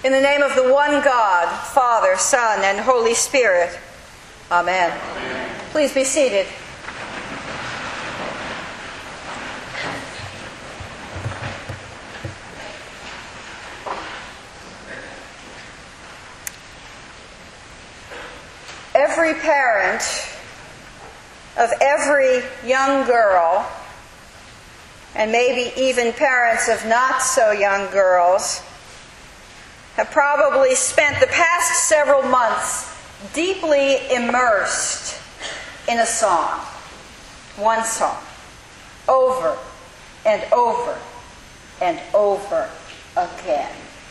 In the name of the one God, Father, Son, and Holy Spirit. Amen. Amen. Please be seated. Every parent of every young girl, and maybe even parents of not so young girls, have probably spent the past several months deeply immersed in a song. One song. Over and over and over again.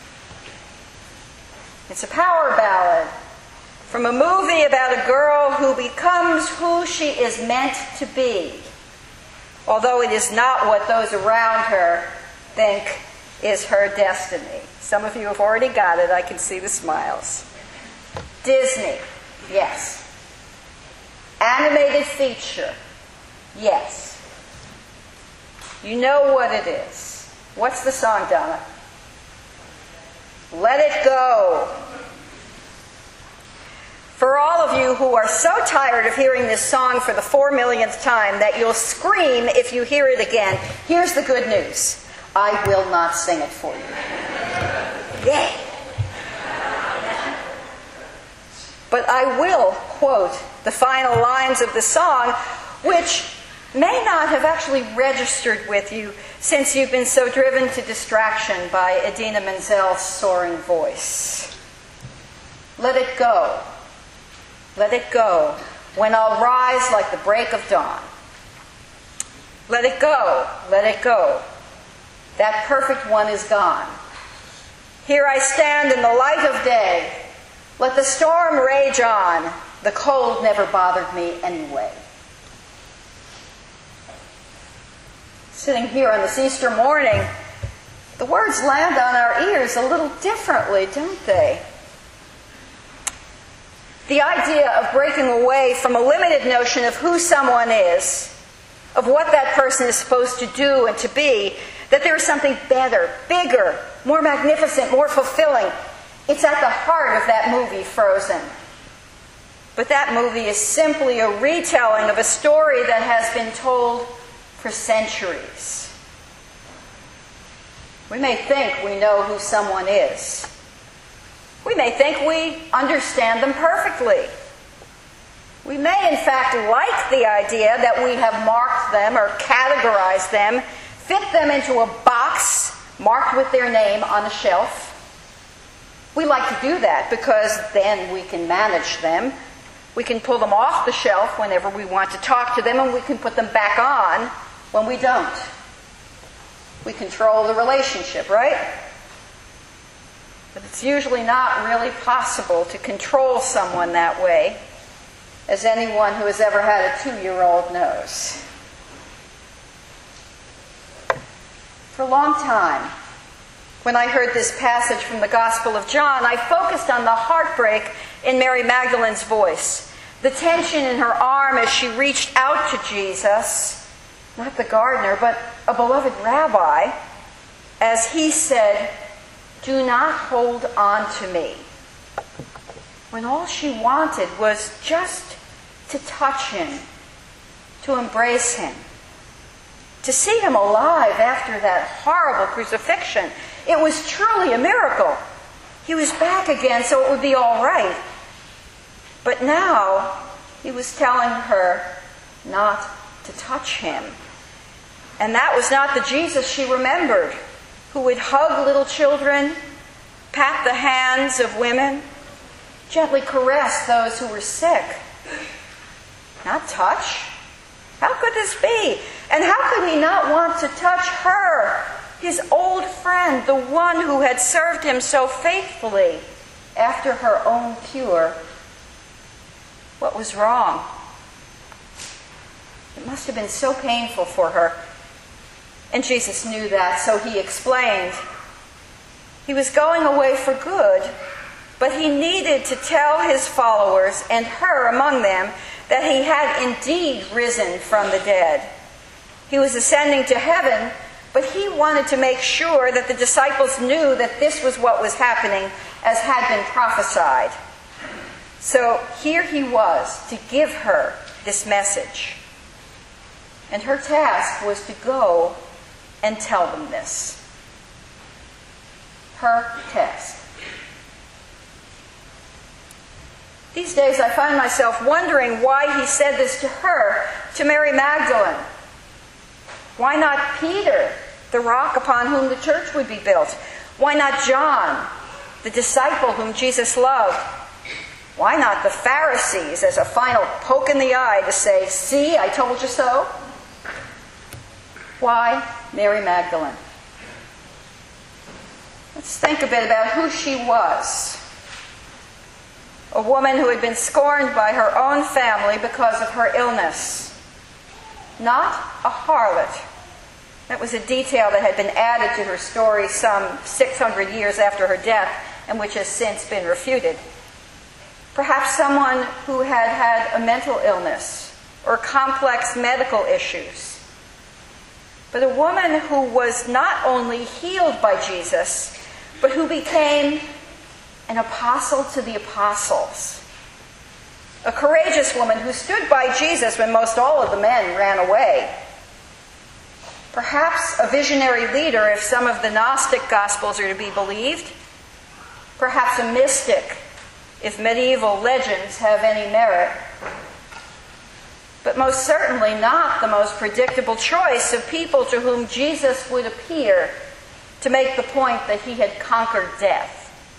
It's a power ballad from a movie about a girl who becomes who she is meant to be, although it is not what those around her think is her destiny. Some of you have already got it. I can see the smiles. Disney, yes. Animated feature, yes. You know what it is. What's the song, Donna? Let It Go. For all of you who are so tired of hearing this song for the 4 millionth time that you'll scream if you hear it again, here's the good news. I will not sing it for you. Yay! But I will quote the final lines of the song, which may not have actually registered with you since you've been so driven to distraction by Idina Menzel's soaring voice. Let it go. Let it go when I'll rise like the break of dawn. Let it go. Let it go. That perfect one is gone. Here I stand in the light of day. Let the storm rage on. The cold never bothered me anyway. Sitting here on this Easter morning, the words land on our ears a little differently, don't they? The idea of breaking away from a limited notion of who someone is, of what that person is supposed to do and to be, that there is something better, bigger, more magnificent, more fulfilling. It's at the heart of that movie, Frozen. But that movie is simply a retelling of a story that has been told for centuries. We may think we know who someone is. We may think we understand them perfectly. We may, in fact, like the idea that we have marked them or categorized them, fit them into a box marked with their name on a shelf. We like to do that because then we can manage them. We can pull them off the shelf whenever we want to talk to them, and we can put them back on when we don't. We control the relationship, right? But it's usually not really possible to control someone that way, as anyone who has ever had a 2-year-old knows. For a long time, when I heard this passage from the Gospel of John, I focused on the heartbreak in Mary Magdalene's voice, the tension in her arm as she reached out to Jesus, not the gardener, but a beloved rabbi, as he said, "Do not hold on to me," when all she wanted was just to touch him, to embrace him, to see him alive after that horrible crucifixion. It was truly a miracle. He was back again, so it would be all right. But now he was telling her not to touch him. And that was not the Jesus she remembered, who would hug little children, pat the hands of women, gently caress those who were sick. Not touch? How could this be? And how could he not want to touch her, his old friend, the one who had served him so faithfully after her own cure? What was wrong? It must have been so painful for her. And Jesus knew that, so he explained. He was going away for good, but he needed to tell his followers, and her among them, that he had indeed risen from the dead. He was ascending to heaven, but he wanted to make sure that the disciples knew that this was what was happening as had been prophesied. So here he was to give her this message. And her task was to go and tell them this. Her task. These days I find myself wondering why he said this to her, to Mary Magdalene. Why not Peter, the rock upon whom the church would be built? Why not John, the disciple whom Jesus loved? Why not the Pharisees as a final poke in the eye to say, "See, I told you so"? Why Mary Magdalene? Let's think a bit about who she was. A woman who had been scorned by her own family because of her illness. Not a harlot. That was a detail that had been added to her story some 600 years after her death and which has since been refuted. Perhaps someone who had had a mental illness or complex medical issues. But a woman who was not only healed by Jesus, but who became an apostle to the apostles. A courageous woman who stood by Jesus when most all of the men ran away. Perhaps a visionary leader if some of the Gnostic Gospels are to be believed. Perhaps a mystic if medieval legends have any merit. But most certainly not the most predictable choice of people to whom Jesus would appear to make the point that he had conquered death.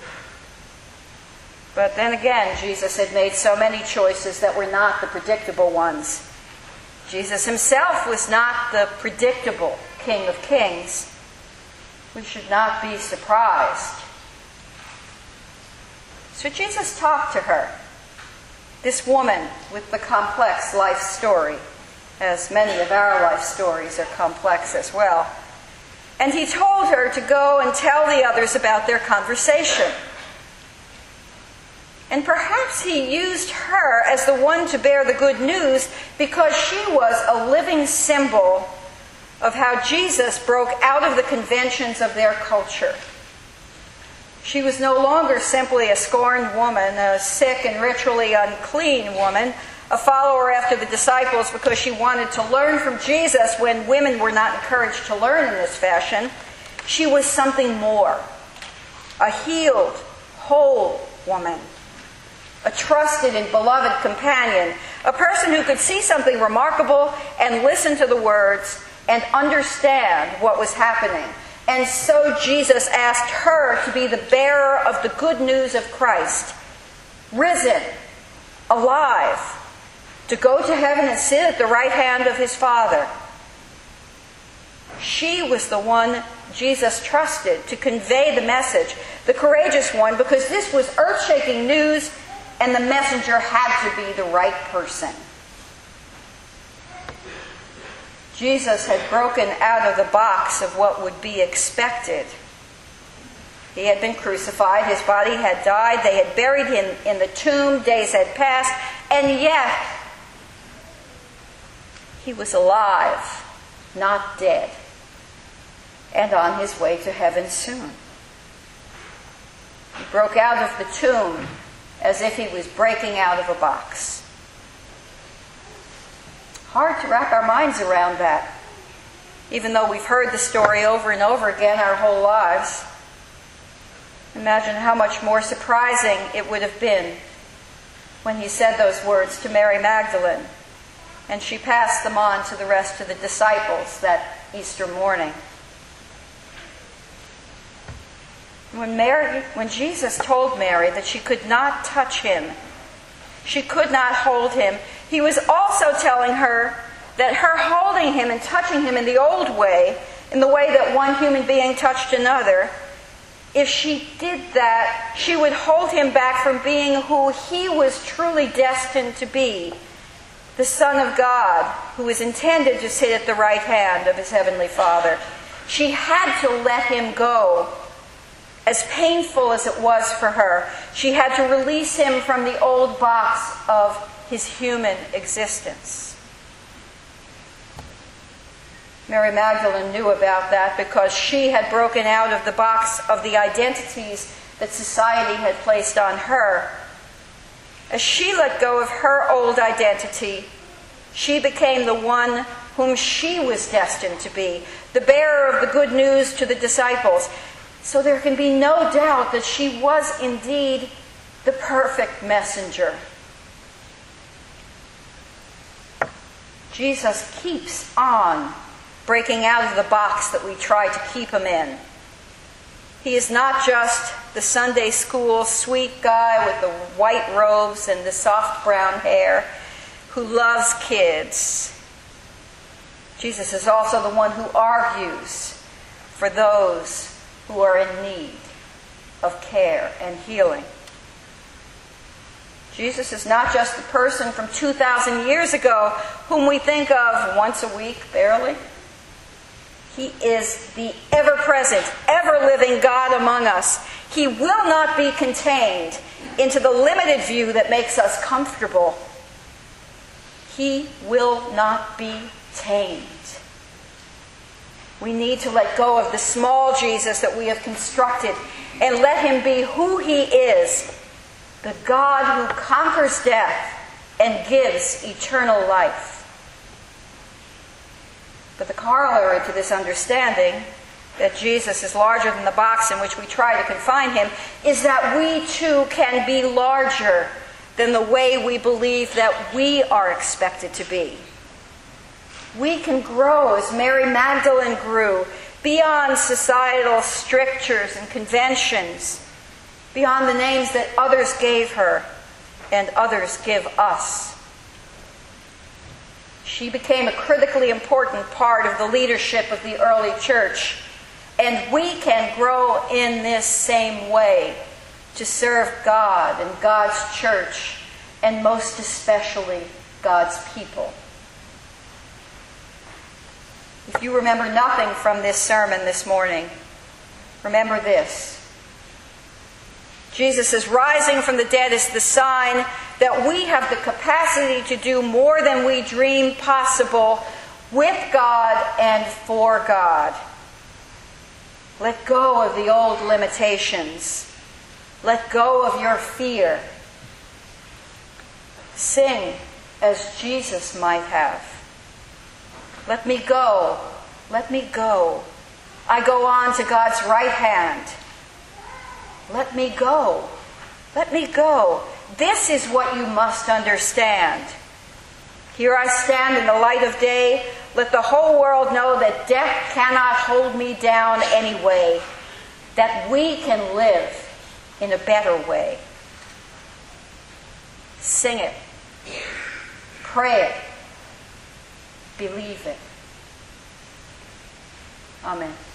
But then again, Jesus had made so many choices that were not the predictable ones. Jesus himself was not the predictable King of Kings. We should not be surprised. So Jesus talked to her, this woman with the complex life story, as many of our life stories are complex as well. And he told her to go and tell the others about their conversation. And perhaps he used her as the one to bear the good news because she was a living symbol of how Jesus broke out of the conventions of their culture. She was no longer simply a scorned woman, a sick and ritually unclean woman, a follower after the disciples because she wanted to learn from Jesus when women were not encouraged to learn in this fashion. She was something more. A healed, whole woman. A trusted and beloved companion. A person who could see something remarkable and listen to the words and understand what was happening. And so Jesus asked her to be the bearer of the good news of Christ. Risen, alive, to go to heaven and sit at the right hand of his Father. She was the one Jesus trusted to convey the message, the courageous one, because this was earth-shaking news and the messenger had to be the right person. Jesus had broken out of the box of what would be expected. He had been crucified, his body had died, they had buried him in the tomb, days had passed, and yet he was alive, not dead, and on his way to heaven soon. He broke out of the tomb as if he was breaking out of a box. Hard to wrap our minds around that, even though we've heard the story over and over again our whole lives. Imagine how much more surprising it would have been when he said those words to Mary Magdalene, and she passed them on to the rest of the disciples that Easter morning. When Jesus told Mary that she could not touch him, she could not hold him, he was also telling her that her holding him and touching him in the old way, in the way that one human being touched another, if she did that, she would hold him back from being who he was truly destined to be, the Son of God, who was intended to sit at the right hand of his heavenly Father. She had to let him go. As painful as it was for her, she had to release him from the old box of his human existence. Mary Magdalene knew about that because she had broken out of the box of the identities that society had placed on her. As she let go of her old identity, she became the one whom she was destined to be, the bearer of the good news to the disciples. So there can be no doubt that she was indeed the perfect messenger. Jesus keeps on breaking out of the box that we try to keep him in. He is not just the Sunday school sweet guy with the white robes and the soft brown hair who loves kids. Jesus is also the one who argues for those who are in need of care and healing. Jesus is not just the person from 2,000 years ago whom we think of once a week, barely. He is the ever-present, ever-living God among us. He will not be contained into the limited view that makes us comfortable. He will not be tamed. We need to let go of the small Jesus that we have constructed and let him be who he is, the God who conquers death and gives eternal life. But the corollary to this understanding, that Jesus is larger than the box in which we try to confine him, is that we too can be larger than the way we believe that we are expected to be. We can grow as Mary Magdalene grew, beyond societal strictures and conventions, beyond the names that others gave her and others give us. She became a critically important part of the leadership of the early church, and we can grow in this same way to serve God and God's church, and most especially God's people. If you remember nothing from this sermon this morning, remember this. Jesus' rising from the dead is the sign that we have the capacity to do more than we dream possible with God and for God. Let go of the old limitations. Let go of your fear. Sing as Jesus might have. Let me go. Let me go. I go on to God's right hand. Let me go. Let me go. This is what you must understand. Here I stand in the light of day. Let the whole world know that death cannot hold me down anyway. That we can live in a better way. Sing it. Pray it. Believe it. Amen.